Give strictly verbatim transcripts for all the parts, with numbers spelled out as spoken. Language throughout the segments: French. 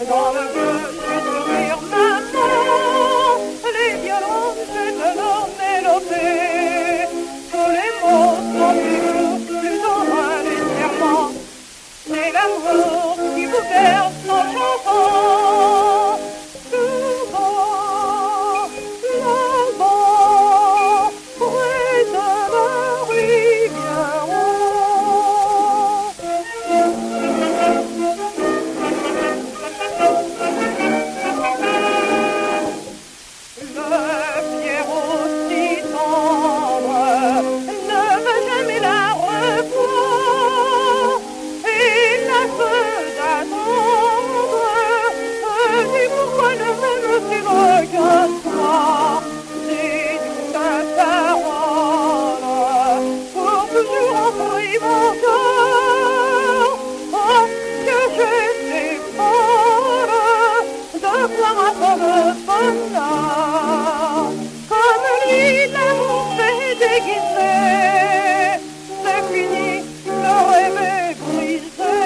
Dans le bleu, je sourire maintenant, les violons jettent leur mélopée. Tous les mots sont toujours plus heureux légèrement. C'est l'amour qui vous berce en chantant. Souvent, là-bas, près de la rivière. Le Pierrot si tendre ne veut jamais la revoir, et la veut d'attendre. Et pourquoi ne me suivre qu'un soir? C'est toute parole pour toujours envoyer mon cœur. Oh, que j'étais folle de voir un pauvre bonheur. Comme lui, l'amour fait déguiser. C'est fini, le rêve est brisé.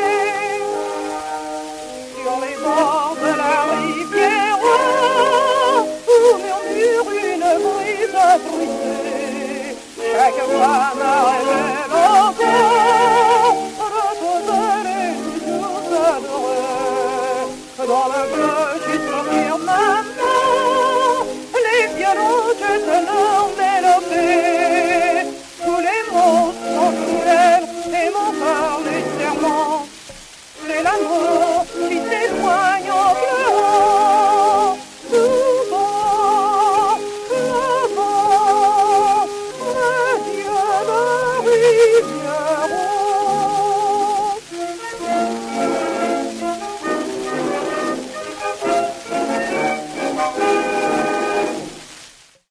Sur les bords de la rivière, où murmure une brise brisée, chaque femme rêve encore de poser les jours heureux. Dans le bleu, j'ai